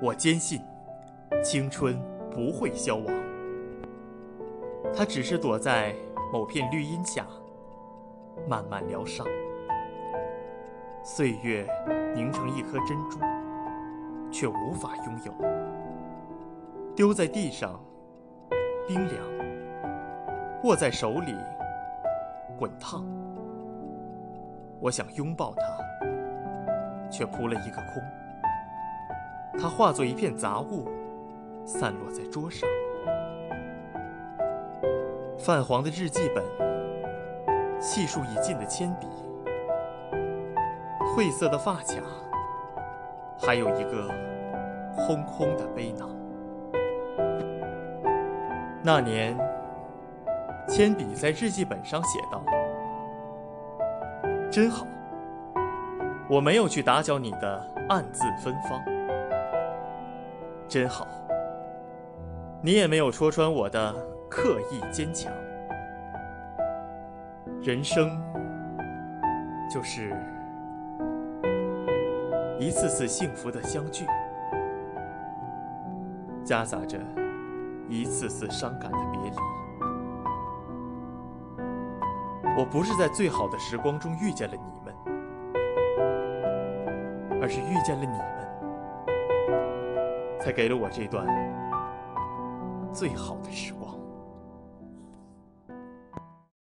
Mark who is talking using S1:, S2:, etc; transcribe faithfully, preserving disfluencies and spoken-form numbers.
S1: 我坚信，青春不会消亡，它只是躲在某片绿荫下，慢慢疗伤。岁月凝成一颗珍珠，却无法拥有，丢在地上，冰凉；握在手里，滚烫。我想拥抱它，却扑了一个空。它化作一片杂物，散落在桌上。泛黄的日记本，细数已尽的铅笔，褪色的发卡，还有一个空空的背囊。那年，铅笔在日记本上写道：真好，我没有去打搅你的暗自芬芳。真好，你也没有戳穿我的刻意坚强。人生就是一次次幸福的相聚，夹杂着一次次伤感的别离。我不是在最好的时光中遇见了你们，而是遇见了你们，才给了我这段最好的时光。